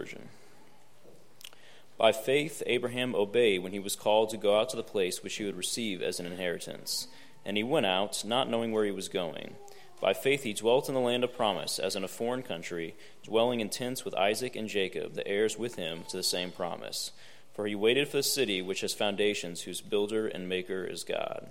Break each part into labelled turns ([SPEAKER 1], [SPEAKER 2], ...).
[SPEAKER 1] Version. By faith, Abraham obeyed when he was called to go out to the place which he would receive as an inheritance. And he went out, not knowing where he was going. By faith he dwelt in the land of promise, as in a foreign country, dwelling in tents with Isaac and Jacob, the heirs with him to the same promise. For he waited for the city which has foundations, whose builder and maker is God.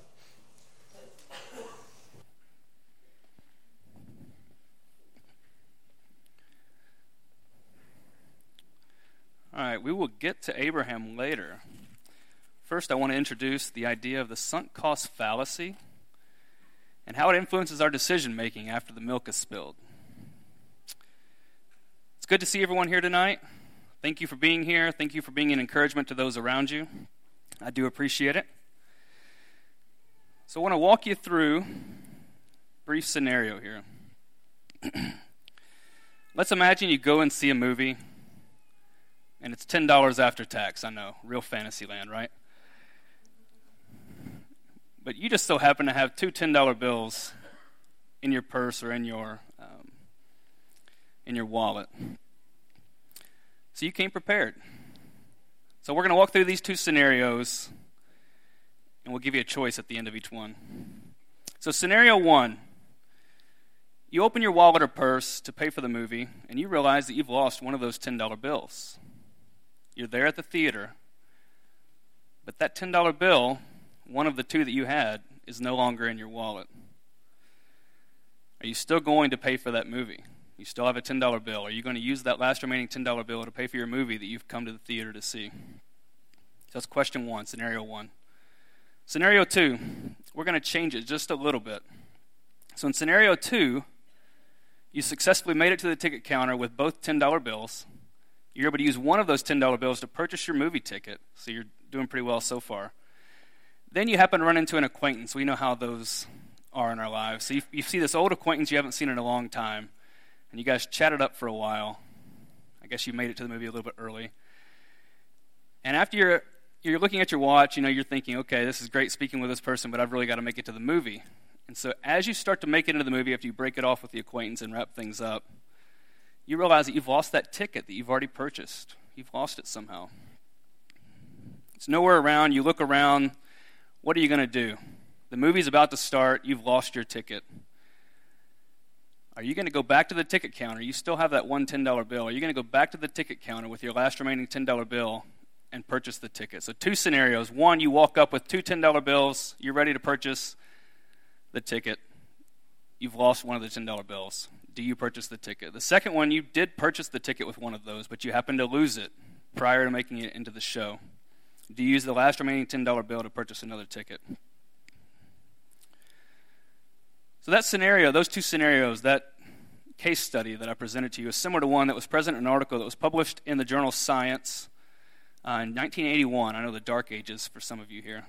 [SPEAKER 2] All right, we will get to Abraham later. First, I want to introduce the idea of the sunk cost fallacy and how it influences our decision-making after the milk is spilled. It's good to see everyone here tonight. Thank you for being here. Thank you for being an encouragement to those around you. I do appreciate it. So I want to walk you through a brief scenario here. Let's imagine you go and see a movie, and it's $10 after tax. I know, real fantasy land, right? But you just so happen to have two $10 bills in your purse or in your wallet. So you came prepared. So we're going to walk through these two scenarios, and we'll give you a choice at the end of each one. So scenario one, you open your wallet or purse to pay for the movie, and you realize that you've lost one of those $10 bills. You're there at the theater, but that $10 bill, one of the two that you had, is no longer in your wallet. Are you still going to pay for that movie? You still have a $10 bill. Are you going to use that last remaining $10 bill to pay for your movie that you've come to the theater to see? So that's question one, scenario one. Scenario two, we're going to change it just a little bit. So in scenario two, you successfully made it to the ticket counter with both $10 bills. You're able to use one of those $10 bills to purchase your movie ticket, so you're doing pretty well so far. Then you happen to run into an acquaintance. We know how those are in our lives. So you see this old acquaintance you haven't seen in a long time, and you guys chatted up for a while. I guess you made it to the movie a little bit early. And after you're looking at your watch, you're thinking, okay, this is great speaking with this person, but I've really got to make it to the movie. And so as you start to make it into the movie, after you break it off with the acquaintance and wrap things up, you realize that you've lost that ticket that you've already purchased. You've lost it somehow. It's nowhere around. You look around. What are you going to do? The movie's about to start. You've lost your ticket. Are you going to go back to the ticket counter? You still have that one $10 bill. Are you going to go back to the ticket counter with your last remaining $10 bill and purchase the ticket? So two scenarios. One, you walk up with two $10 bills. You're ready to purchase the ticket. You've lost one of the $10 bills. Do you purchase the ticket? The second one, you did purchase the ticket with one of those, but you happen to lose it prior to making it into the show. Do you use the last remaining $10 bill to purchase another ticket? So that scenario, those two scenarios, that case study that I presented to you is similar to one that was present in an article that was published in the journal Science in 1981. I know the dark ages for some of you here.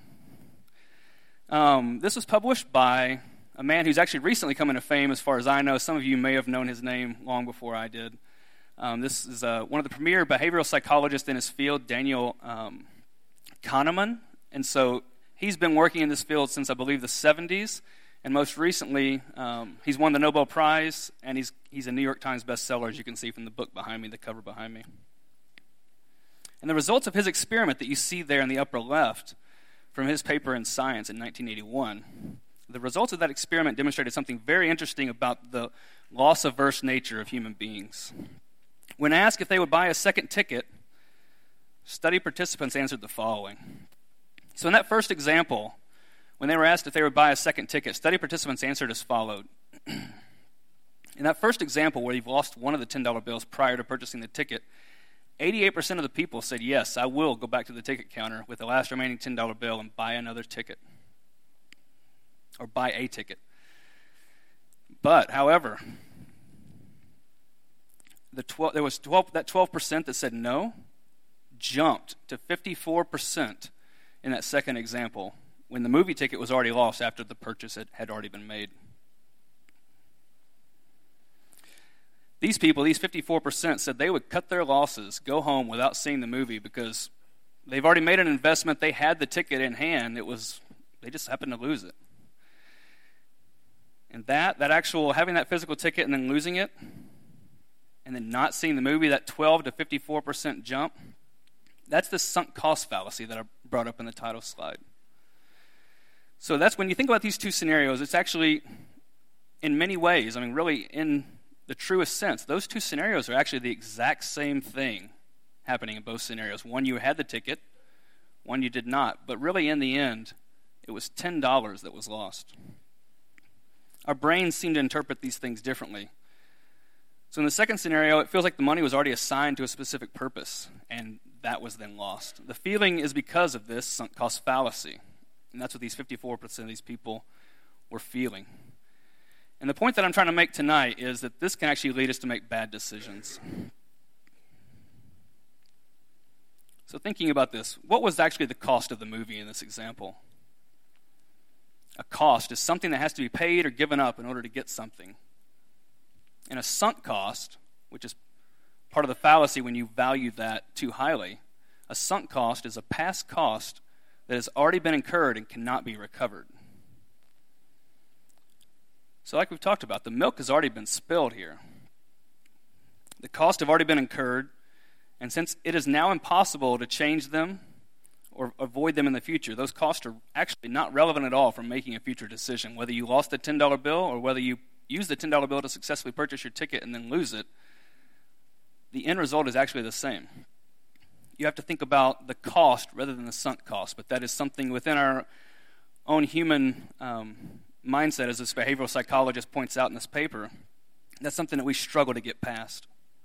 [SPEAKER 2] This was published by a man who's actually recently come into fame as far as I know. Some of you may have known his name long before I did. This is one of the premier behavioral psychologists in his field, Daniel Kahneman. And so he's been working in this field since, I believe, the 70s. And most recently, he's won the Nobel Prize, and he's a New York Times bestseller, as you can see from the book behind me, the cover behind me. And the results of his experiment that you see there in the upper left from his paper in Science in 1981, the results of that experiment demonstrated something very interesting about the loss-averse nature of human beings. When asked if they would buy a second ticket, study participants answered the following. So in that first example, when they were asked if they would buy a second ticket, study participants answered as followed. In that first example where you've lost one of the $10 bills prior to purchasing the ticket, 88% of the people said, yes, I will go back to the ticket counter with the last remaining $10 bill and buy another ticket. Or buy a ticket. But, however, that 12% that said no jumped to 54% in that second example when the movie ticket was already lost after the purchase had already been made. These people, these 54%, said they would cut their losses, go home without seeing the movie because they've already made an investment. They had the ticket in hand. They just happened to lose it. And that actual having that physical ticket and then losing it, and then not seeing the movie, that 12 to 54% jump, that's the sunk cost fallacy that I brought up in the title slide. So that's when you think about these two scenarios, it's actually, in many ways, really in the truest sense, those two scenarios are actually the exact same thing happening in both scenarios. One, you had the ticket, one you did not. But really, in the end, it was $10 that was lost. Our brains seem to interpret these things differently. So in the second scenario, it feels like the money was already assigned to a specific purpose, and that was then lost. The feeling is because of this sunk cost fallacy, and that's what these 54% of these people were feeling. And the point that I'm trying to make tonight is that this can actually lead us to make bad decisions. So thinking about this, what was actually the cost of the movie in this example? A cost is something that has to be paid or given up in order to get something. And a sunk cost, which is part of the fallacy when you value that too highly, a sunk cost is a past cost that has already been incurred and cannot be recovered. So like we've talked about, the milk has already been spilled here. The costs have already been incurred, and since it is now impossible to change them or avoid them in the future, those costs are actually not relevant at all for making a future decision. Whether you lost the $10 bill or whether you use the $10 bill to successfully purchase your ticket and then lose it, the end result is actually the same. You have to think about the cost rather than the sunk cost, but that is something within our own human mindset, as this behavioral psychologist points out in this paper. That's something that we struggle to get past.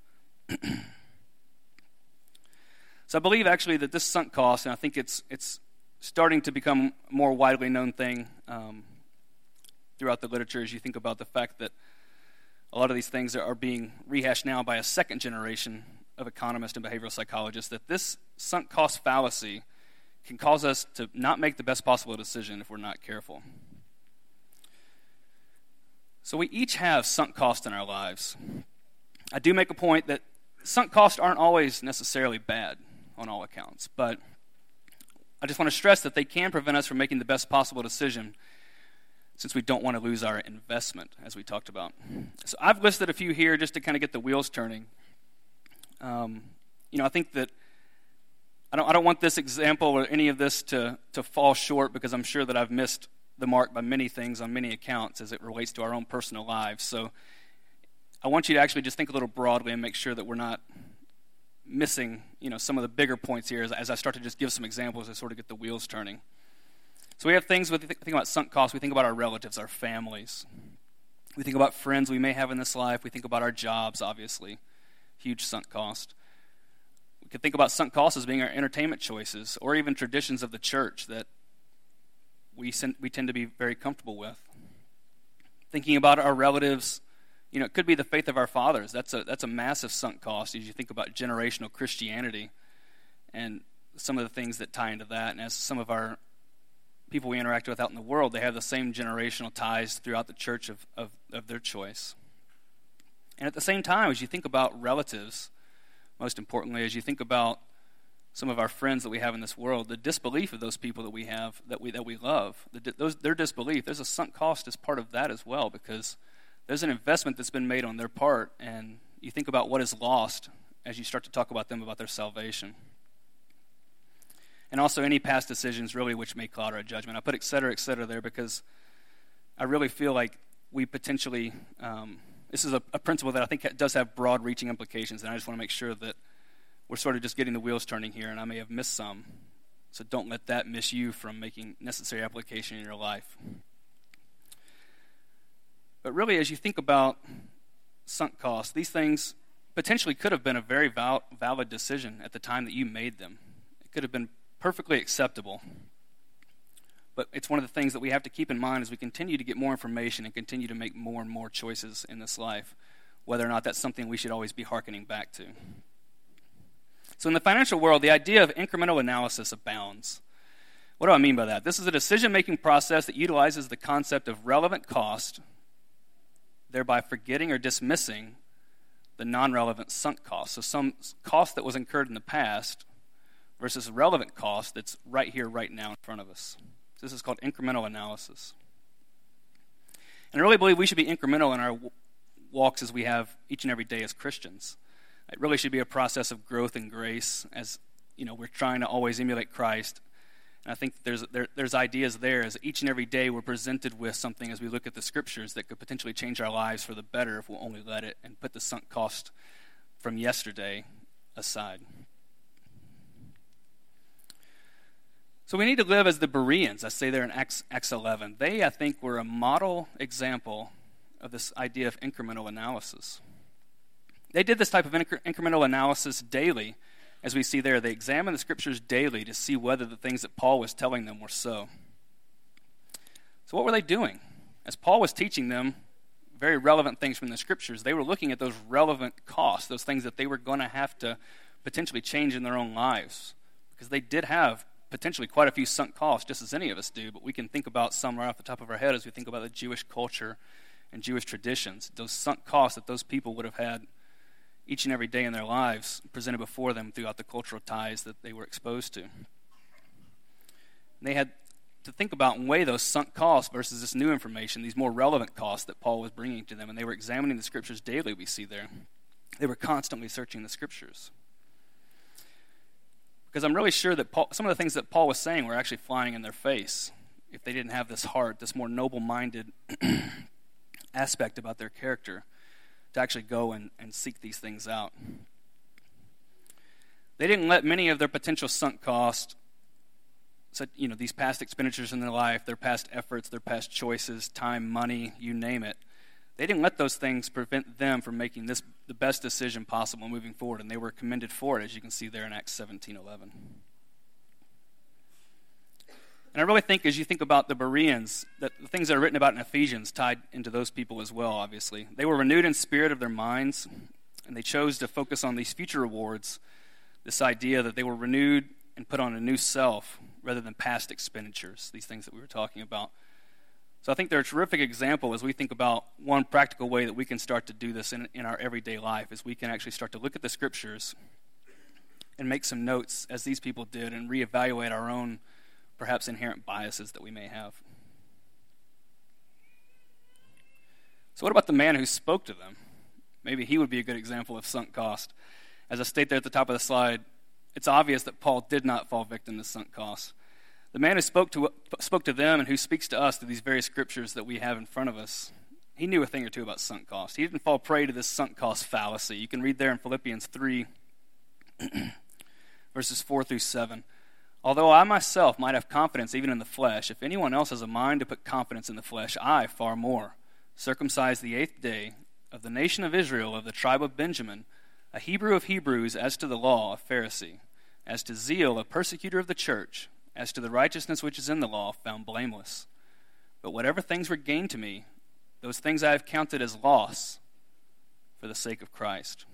[SPEAKER 2] So I believe actually that this sunk cost, and I think it's starting to become a more widely known thing throughout the literature as you think about the fact that a lot of these things are being rehashed now by a second generation of economists and behavioral psychologists, that this sunk cost fallacy can cause us to not make the best possible decision if we're not careful. So we each have sunk costs in our lives. I do make a point that sunk costs aren't always necessarily bad on all accounts, but I just want to stress that they can prevent us from making the best possible decision since we don't want to lose our investment, as we talked about. So I've listed a few here just to kind of get the wheels turning. I think that I don't want this example or any of this to fall short, because I'm sure that I've missed the mark by many things on many accounts as it relates to our own personal lives. So I want you to actually just think a little broadly and make sure that we're not missing, some of the bigger points here as I start to just give some examples to sort of get the wheels turning. So we have things when we think about sunk costs. We think about our relatives, our families. We think about friends we may have in this life. We think about our jobs, obviously. Huge sunk cost. We could think about sunk costs as being our entertainment choices or even traditions of the church that we tend to be very comfortable with. Thinking about our relatives, it could be the faith of our fathers. That's a massive sunk cost as you think about generational Christianity and some of the things that tie into that. And as some of our people we interact with out in the world, they have the same generational ties throughout the church of their choice. And at the same time, as you think about relatives, most importantly, as you think about some of our friends that we have in this world, the disbelief of those people that we have, that we love, their disbelief, there's a sunk cost as part of that as well, because there's an investment that's been made on their part, and you think about what is lost as you start to talk about them, about their salvation. And also any past decisions, really, which may cloud our judgment. I put et cetera there because I really feel like we potentially, this is a principle that I think does have broad-reaching implications, and I just want to make sure that we're sort of just getting the wheels turning here, and I may have missed some. So don't let that miss you from making necessary application in your life. But really, as you think about sunk costs, these things potentially could have been a very valid decision at the time that you made them. It could have been perfectly acceptable. But it's one of the things that we have to keep in mind as we continue to get more information and continue to make more and more choices in this life, whether or not that's something we should always be hearkening back to. So in the financial world, the idea of incremental analysis abounds. What do I mean by that? This is a decision-making process that utilizes the concept of relevant cost, thereby forgetting or dismissing the non-relevant sunk cost. So some cost that was incurred in the past versus relevant cost that's right here, right now in front of us. So this is called incremental analysis. And I really believe we should be incremental in our walks as we have each and every day as Christians. It really should be a process of growth and grace as, we're trying to always emulate Christ. And I think there's ideas there as each and every day we're presented with something as we look at the scriptures that could potentially change our lives for the better if we'll only let it and put the sunk cost from yesterday aside. So we need to live as the Bereans, I say there in Acts 11. They, I think, were a model example of this idea of incremental analysis. They did this type of incremental analysis daily, as we see there. They examined the scriptures daily to see whether the things that Paul was telling them were so. So what were they doing? As Paul was teaching them very relevant things from the scriptures, they were looking at those relevant costs, those things that they were going to have to potentially change in their own lives, because they did have potentially quite a few sunk costs, just as any of us do, but we can think about some right off the top of our head as we think about the Jewish culture and Jewish traditions, those sunk costs that those people would have had each and every day in their lives presented before them throughout the cultural ties that they were exposed to. And they had to think about and weigh those sunk costs versus this new information, these more relevant costs that Paul was bringing to them, and they were examining the scriptures daily, we see there. They were constantly searching the scriptures. Because I'm really sure that some of the things that Paul was saying were actually flying in their face if they didn't have this heart, this more noble-minded aspect about their character to actually go and seek these things out. They didn't let many of their potential sunk costs, these past expenditures in their life, their past efforts, their past choices, time, money, you name it, they didn't let those things prevent them from making this the best decision possible moving forward, and they were commended for it, as you can see there in Acts 17:11. And I really think, as you think about the Bereans, that the things that are written about in Ephesians tied into those people as well, obviously. They were renewed in spirit of their minds, and they chose to focus on these future rewards, this idea that they were renewed and put on a new self rather than past expenditures, these things that we were talking about. So I think they're a terrific example as we think about one practical way that we can start to do this in our everyday life, is we can actually start to look at the scriptures and make some notes, as these people did, and reevaluate our own, perhaps inherent biases that we may have. So what about the man who spoke to them? Maybe he would be a good example of sunk cost. As I state there at the top of the slide, it's obvious that Paul did not fall victim to sunk costs. The man who spoke to them and who speaks to us through these various scriptures that we have in front of us, he knew a thing or two about sunk cost. He didn't fall prey to this sunk cost fallacy. You can read there in Philippians 3, verses 4 through 7. Although I myself might have confidence even in the flesh, if anyone else has a mind to put confidence in the flesh, I far more. Circumcised the 8th day, of the nation of Israel, of the tribe of Benjamin, a Hebrew of Hebrews, as to the law, a Pharisee, as to zeal, a persecutor of the church, as to the righteousness which is in the law, found blameless. But whatever things were gained to me, those things I have counted as loss for the sake of Christ.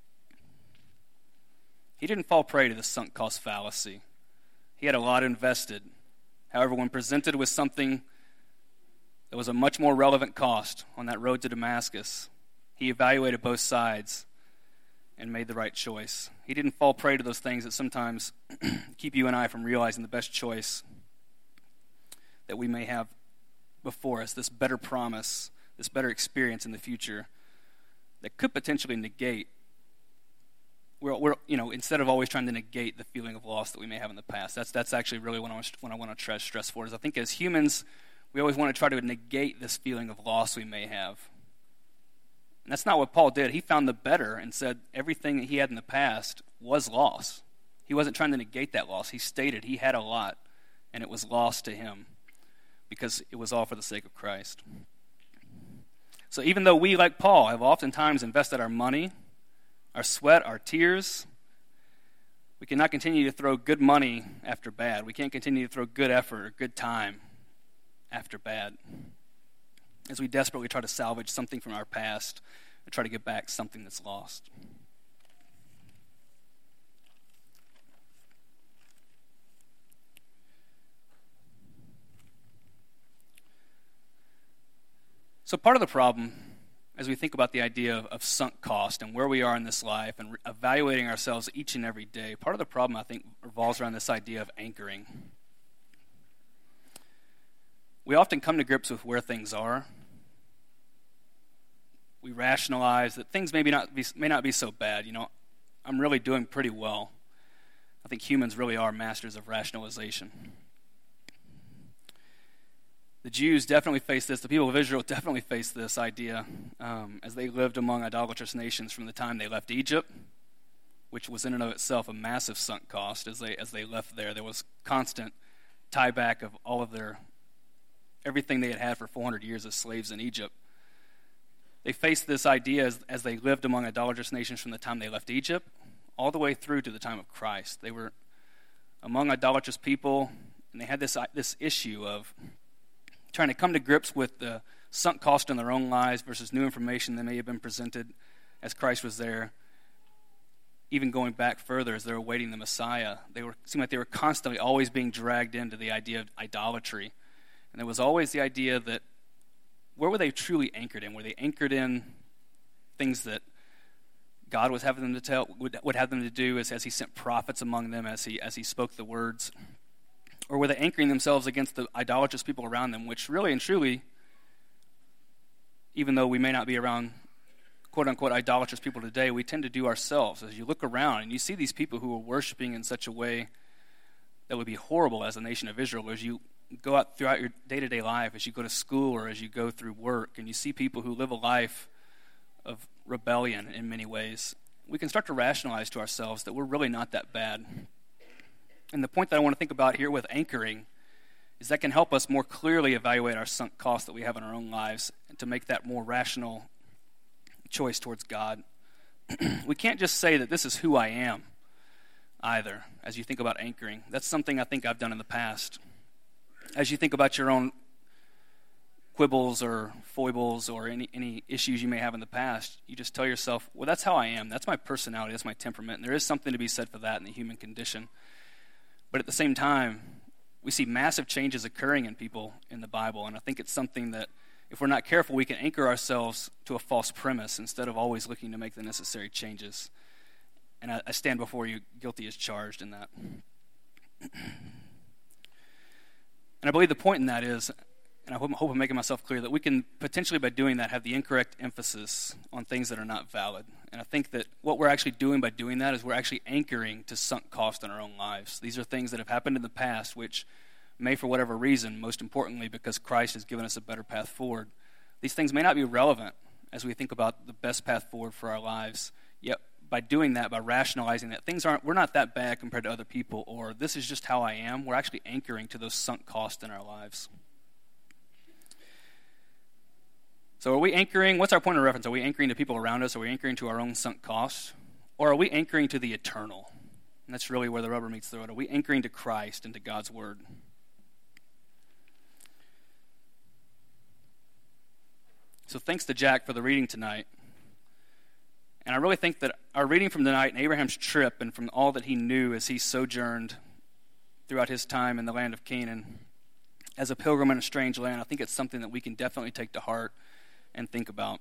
[SPEAKER 2] He didn't fall prey to the sunk cost fallacy. He had a lot invested. However, when presented with something that was a much more relevant cost on that road to Damascus, he evaluated both sides and made the right choice. He didn't fall prey to those things that sometimes keep you and I from realizing the best choice that we may have before us, this better promise, this better experience in the future that could potentially negate, instead of always trying to negate the feeling of loss that we may have in the past. That's actually really what I want to stress for, is I think as humans, we always want to try to negate this feeling of loss we may have. And that's not what Paul did. He found the better and said everything that he had in the past was loss. He wasn't trying to negate that loss. He stated he had a lot, and it was loss to him because it was all for the sake of Christ. So even though we, like Paul, have oftentimes invested our money, our sweat, our tears, we cannot continue to throw good money after bad. We can't continue to throw good effort or good time after bad, as we desperately try to salvage something from our past and try to get back something that's lost. So part of the problem, as we think about the idea of sunk cost and where we are in this life and evaluating ourselves each and every day, part of the problem, I think, revolves around this idea of anchoring. We often come to grips with where things are, we rationalize that things may not be so bad. I'm really doing pretty well. I think humans really are masters of rationalization. The Jews definitely faced this. The people of Israel definitely faced this idea as they lived among idolatrous nations from the time they left Egypt, which was in and of itself a massive sunk cost. As they left there, there was constant tieback of all of everything they had for 400 years as slaves in Egypt. They faced this idea as they lived among idolatrous nations from the time they left Egypt all the way through to the time of Christ. They were among idolatrous people, and they had this issue of trying to come to grips with the sunk cost in their own lives versus new information that may have been presented as Christ was there. Even going back further as they were awaiting the Messiah, seemed like they were constantly always being dragged into the idea of idolatry. And there was always the idea that where were they truly anchored in? Were they anchored in things that God was having them to tell, would have them to do as he sent prophets among them, as he spoke the words? Or were they anchoring themselves against the idolatrous people around them, which really and truly, even though we may not be around quote-unquote idolatrous people today, we tend to do ourselves. As you look around and you see these people who are worshiping in such a way that would be horrible as a nation of Israel, as you go out throughout your day-to-day life, as you go to school or as you go through work, and you see people who live a life of rebellion in many ways, we can start to rationalize to ourselves that we're really not that bad. And the point that I want to think about here with anchoring is that can help us more clearly evaluate our sunk cost that we have in our own lives and to make that more rational choice towards God. We can't just say that this is who I am either as you think about anchoring. That's something I think I've done in the past. As you think about your own quibbles or foibles or any issues you may have in the past, you just tell yourself, well, that's how I am. That's my personality. That's my temperament. And there is something to be said for that in the human condition. But at the same time, we see massive changes occurring in people in the Bible. And I think it's something that, if we're not careful, we can anchor ourselves to a false premise instead of always looking to make the necessary changes. And I stand before you guilty as charged in that. And I believe the point in that is, and I hope I'm making myself clear, that we can potentially, by doing that, have the incorrect emphasis on things that are not valid. And I think that what we're actually doing by doing that is we're actually anchoring to sunk cost in our own lives. These are things that have happened in the past, which may, for whatever reason, most importantly because Christ has given us a better path forward, these things may not be relevant as we think about the best path forward for our lives. Yet by doing that, by rationalizing that we're not that bad compared to other people, or this is just how I am, we're actually anchoring to those sunk costs in our lives. So are we anchoring, what's our point of reference? Are we anchoring to people around us? Are we anchoring to our own sunk costs? Or are we anchoring to the eternal? And that's really where the rubber meets the road. Are we anchoring to Christ and to God's word? So thanks to Jack for the reading tonight. And I really think that our reading from tonight and Abraham's trip and from all that he knew as he sojourned throughout his time in the land of Canaan as a pilgrim in a strange land, I think it's something that we can definitely take to heart and think about.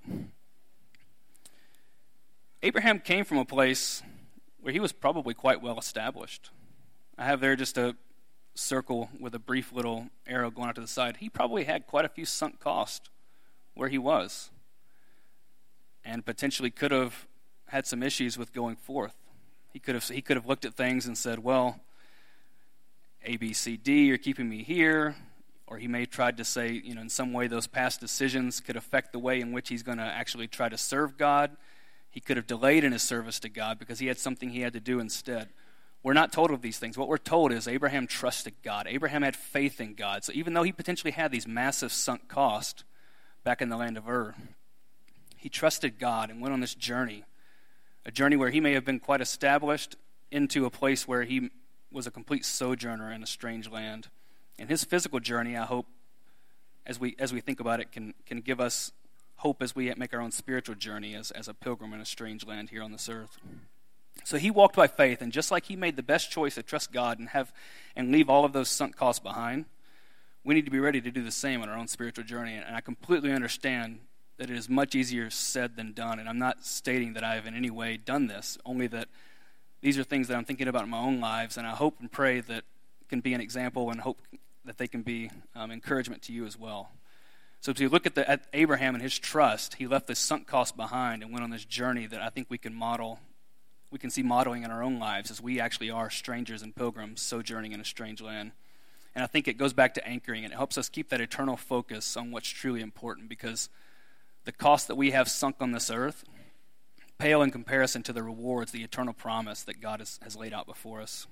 [SPEAKER 2] Abraham came from a place where he was probably quite well established. I have there just a circle with a brief little arrow going out to the side. He probably had quite a few sunk costs where he was, and potentially could have had some issues with going forth. He could have looked at things and said, well, A, B, C, D, you're keeping me here. Or he may have tried to say, in some way those past decisions could affect the way in which he's going to actually try to serve God. He could have delayed in his service to God because he had something he had to do instead. We're not told of these things. What we're told is Abraham trusted God. Abraham had faith in God. So even though he potentially had these massive sunk costs back in the land of Ur, he trusted God and went on this journey, a journey where he may have been quite established into a place where he was a complete sojourner in a strange land. And his physical journey, I hope, as we think about it, can give us hope as we make our own spiritual journey as a pilgrim in a strange land here on this earth. So he walked by faith, and just like he made the best choice to trust God and leave all of those sunk costs behind, we need to be ready to do the same on our own spiritual journey. And I completely understand that it is much easier said than done, and I'm not stating that I have in any way done this, only that these are things that I'm thinking about in my own lives, and I hope and pray that can be an example and hope that they can be encouragement to you as well. So if you look at Abraham and his trust, he left this sunk cost behind and went on this journey that I think we can see modeling in our own lives as we actually are strangers and pilgrims sojourning in a strange land. And I think it goes back to anchoring, and it helps us keep that eternal focus on what's truly important, because the cost that we have sunk on this earth pale in comparison to the rewards, the eternal promise that God has laid out before us.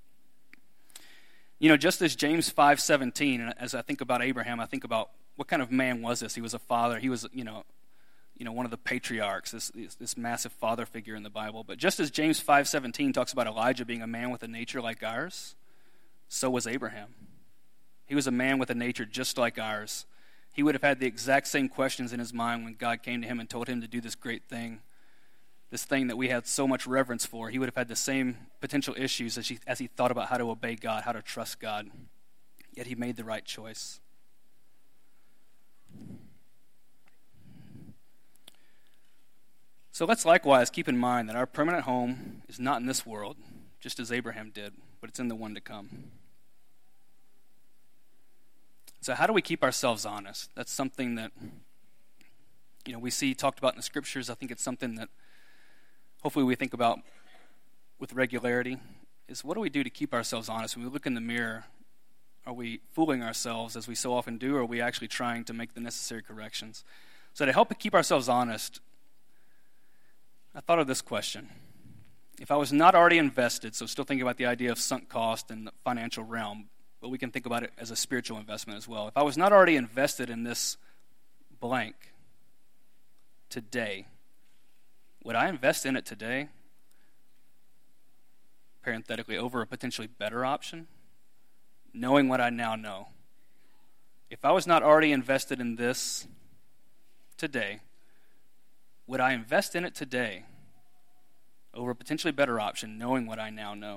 [SPEAKER 2] Just as James 5:17, and as I think about Abraham, I think about what kind of man was this? He was a father. He was, one of the patriarchs, this massive father figure in the Bible. But just as James 5:17 talks about Elijah being a man with a nature like ours, so was Abraham. He was a man with a nature just like ours. He would have had the exact same questions in his mind when God came to him and told him to do this great thing, this thing that we had so much reverence for. He would have had the same potential issues as he thought about how to obey God, how to trust God. Yet he made the right choice. So let's likewise keep in mind that our permanent home is not in this world, just as Abraham did, but it's in the one to come. So how do we keep ourselves honest? That's something that, we see talked about in the scriptures. I think it's something that hopefully we think about with regularity, is what do we do to keep ourselves honest? When we look in the mirror, are we fooling ourselves as we so often do, or are we actually trying to make the necessary corrections? So to help keep ourselves honest, I thought of this question. If I was not already invested, so still thinking about the idea of sunk cost in the financial realm, but we can think about it as a spiritual investment as well. If I was not already invested in this blank today, would I invest in it today, parenthetically, over a potentially better option, knowing what I now know? If I was not already invested in this today, would I invest in it today over a potentially better option, knowing what I now know?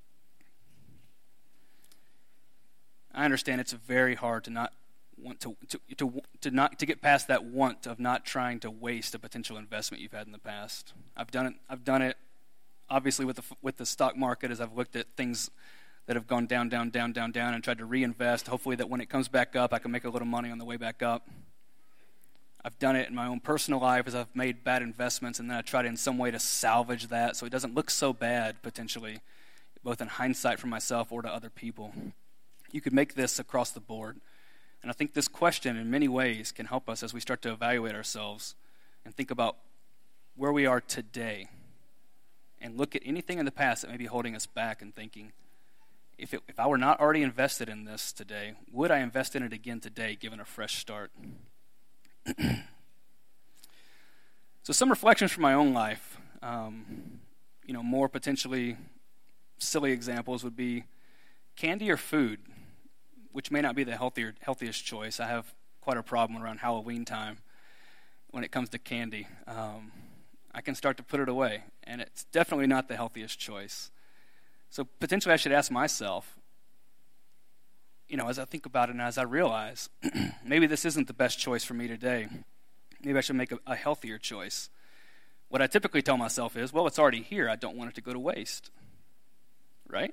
[SPEAKER 2] I understand it's very hard to not want to get past that want of not trying to waste a potential investment you've had in the past. I've done it obviously with the stock market, as I've looked at things that have gone down, and tried to reinvest. Hopefully that when it comes back up, I can make a little money on the way back up. I've done it in my own personal life as I've made bad investments, and then I try to in some way to salvage that so it doesn't look so bad potentially, both in hindsight for myself or to other people. You could make this across the board. And I think this question in many ways can help us as we start to evaluate ourselves and think about where we are today and look at anything in the past that may be holding us back and thinking, if I were not already invested in this today, would I invest in it again today given a fresh start? So some reflections from my own life, more potentially silly examples would be candy or food, which may not be the healthiest choice. I have quite a problem around Halloween time when it comes to candy. I can start to put it away, and it's definitely not the healthiest choice. So potentially I should ask myself, as I think about it and as I realize, maybe this isn't the best choice for me today. Maybe I should make a healthier choice. What I typically tell myself is, well, it's already here. I don't want it to go to waste. Right?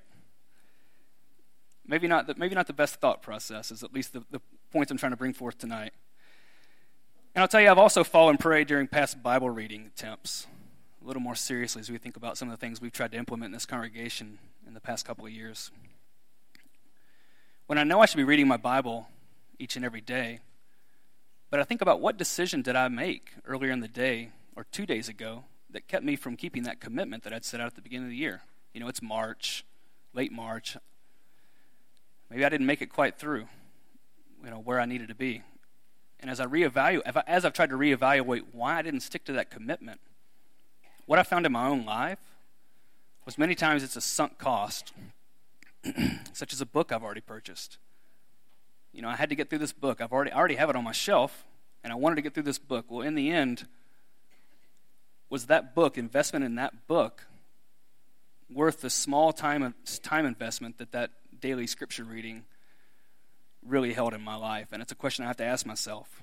[SPEAKER 2] Maybe not the best thought process, is at least the points I'm trying to bring forth tonight. And I'll tell you, I've also fallen prey during past Bible reading attempts, a little more seriously as we think about some of the things we've tried to implement in this congregation in the past couple of years. When I know I should be reading my Bible each and every day, but I think about what decision did I make earlier in the day or 2 days ago that kept me from keeping that commitment that I'd set out at the beginning of the year. It's March, late March. Maybe I didn't make it quite through, where I needed to be. And as I've tried to reevaluate why I didn't stick to that commitment, what I found in my own life was many times it's a sunk cost, such as a book I've already purchased. I had to get through this book. I already have it on my shelf, and I wanted to get through this book. Well, in the end, was that book, investment in that book, worth the small time investment that daily scripture reading really held in my life? And it's a question I have to ask myself.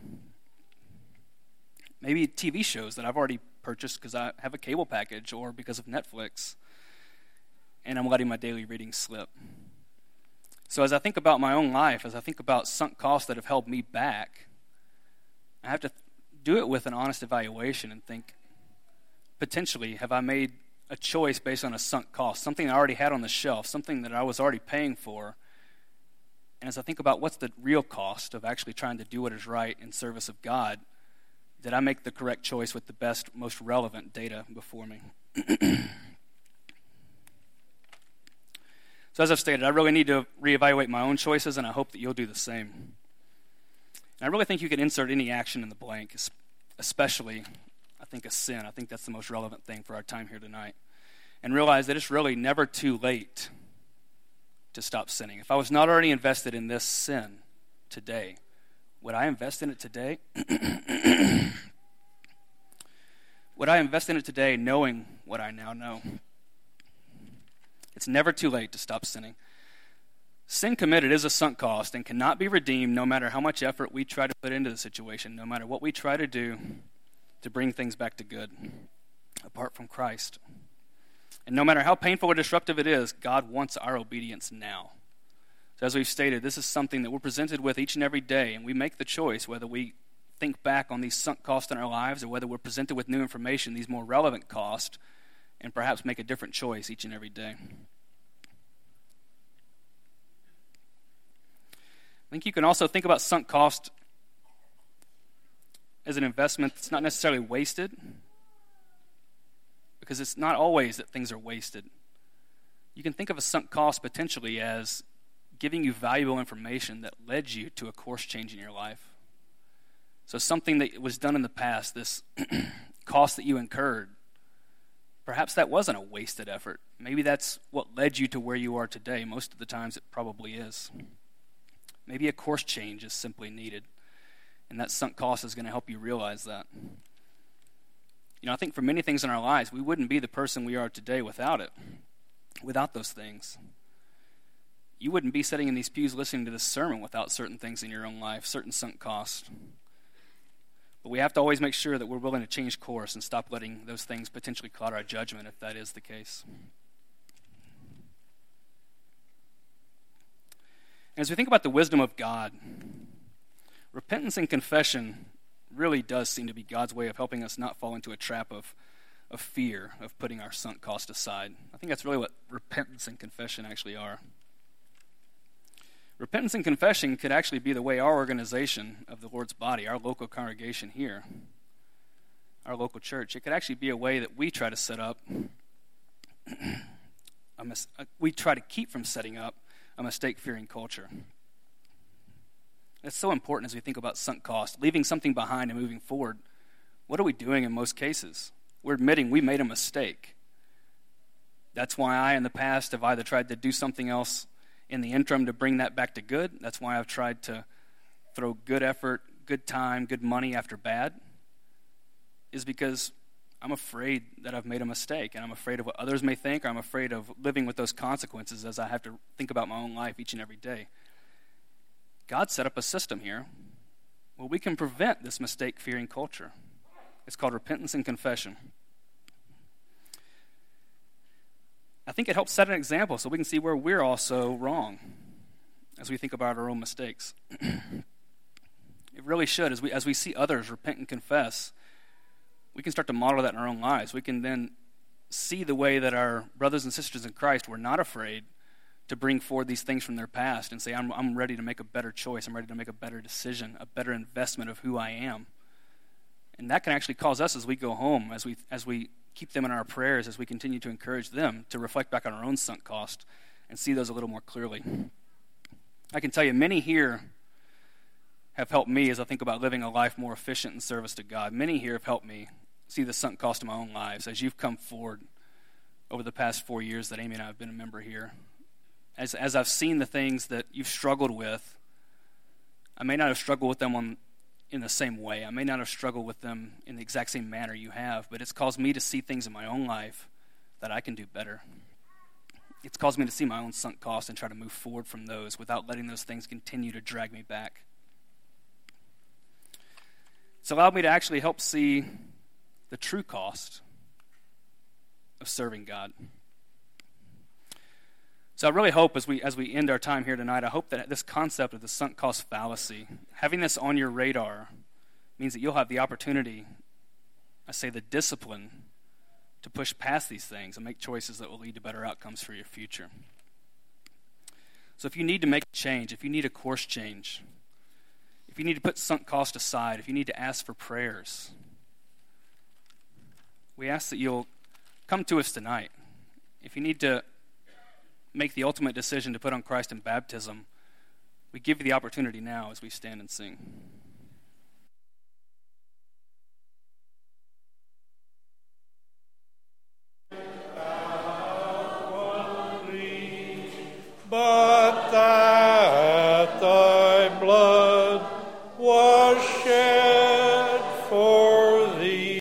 [SPEAKER 2] Maybe TV shows that I've already purchased because I have a cable package or because of Netflix, and I'm letting my daily reading slip. So as I think about my own life, as I think about sunk costs that have held me back, I have to do it with an honest evaluation and think, potentially, have I made a choice based on a sunk cost, something I already had on the shelf, something that I was already paying for? And as I think about what's the real cost of actually trying to do what is right in service of God, did I make the correct choice with the best, most relevant data before me? So as I've stated, I really need to reevaluate my own choices, and I hope that you'll do the same. And I really think you can insert any action in the blank, especially, I think, a sin. I think that's the most relevant thing for our time here tonight. And realize that it's really never too late to stop sinning. If I was not already invested in this sin today, would I invest in it today? Would I invest in it today knowing what I now know? It's never too late to stop sinning. Sin committed is a sunk cost and cannot be redeemed no matter how much effort we try to put into the situation, no matter what we try to do to bring things back to good, apart from Christ. And no matter how painful or disruptive it is, God wants our obedience now. So as we've stated, this is something that we're presented with each and every day, and we make the choice whether we think back on these sunk costs in our lives or whether we're presented with new information, these more relevant costs, and perhaps make a different choice each and every day. I think you can also think about sunk cost as an investment that's not necessarily wasted, because it's not always that things are wasted. You can think of a sunk cost potentially as giving you valuable information that led you to a course change in your life. So something that was done in the past, this cost that you incurred, perhaps that wasn't a wasted effort. Maybe that's what led you to where you are today. Most of the times it probably is. Maybe a course change is simply needed, and that sunk cost is going to help you realize that. You know, I think for many things in our lives, we wouldn't be the person we are today without it, without those things. You wouldn't be sitting in these pews listening to this sermon without certain things in your own life, certain sunk costs. But we have to always make sure that we're willing to change course and stop letting those things potentially cloud our judgment if that is the case. As we think about the wisdom of God, repentance and confession really does seem to be God's way of helping us not fall into a trap of fear of putting our sunk cost aside. I think that's really what repentance and confession actually are. Repentance and confession could actually be the way our organization of the Lord's body, our local congregation here, our local church, it could actually be a way that we try to set up, we try to keep from setting up a mistake-fearing culture. It's so important as we think about sunk cost, leaving something behind and moving forward. What are we doing in most cases? We're admitting we made a mistake. That's why I, in the past, have either tried to do something else in the interim to bring that back to good. That's why I've tried to throw good effort, good time, good money after bad, is because I'm afraid that I've made a mistake, and I'm afraid of what others may think, or I'm afraid of living with those consequences as I have to think about my own life each and every day. God set up a system here where we can prevent this mistake-fearing culture. It's called repentance and confession. I think it helps set an example so we can see where we're also wrong as we think about our own mistakes. It really should. As we see others repent and confess, we can start to model that in our own lives. We can then see the way that our brothers and sisters in Christ were not afraid to bring forward these things from their past and say, I'm ready to make a better choice. I'm ready to make a better decision, a better investment of who I am. And that can actually cause us as we go home, as we keep them in our prayers, as we continue to encourage them to reflect back on our own sunk cost and see those a little more clearly. I can tell you, many here have helped me as I think about living a life more efficient in service to God. Many here have helped me see the sunk cost of my own lives as you've come forward over the past 4 years that Amy and I have been a member here. As I've seen the things that you've struggled with, I may not have struggled with them in the same way. I may not have struggled with them in the exact same manner you have, but it's caused me to see things in my own life that I can do better. It's caused me to see my own sunk costs and try to move forward from those without letting those things continue to drag me back. It's allowed me to actually help see the true cost of serving God. So I really hope as we end our time here tonight, I hope that this concept of the sunk cost fallacy, having this on your radar means that you'll have the opportunity, the discipline, to push past these things and make choices that will lead to better outcomes for your future. So if you need to make a change, if you need a course change, if you need to put sunk cost aside, if you need to ask for prayers, we ask that you'll come to us tonight. If you need to make the ultimate decision to put on Christ in baptism, we give you the opportunity now as we stand and sing.
[SPEAKER 3] But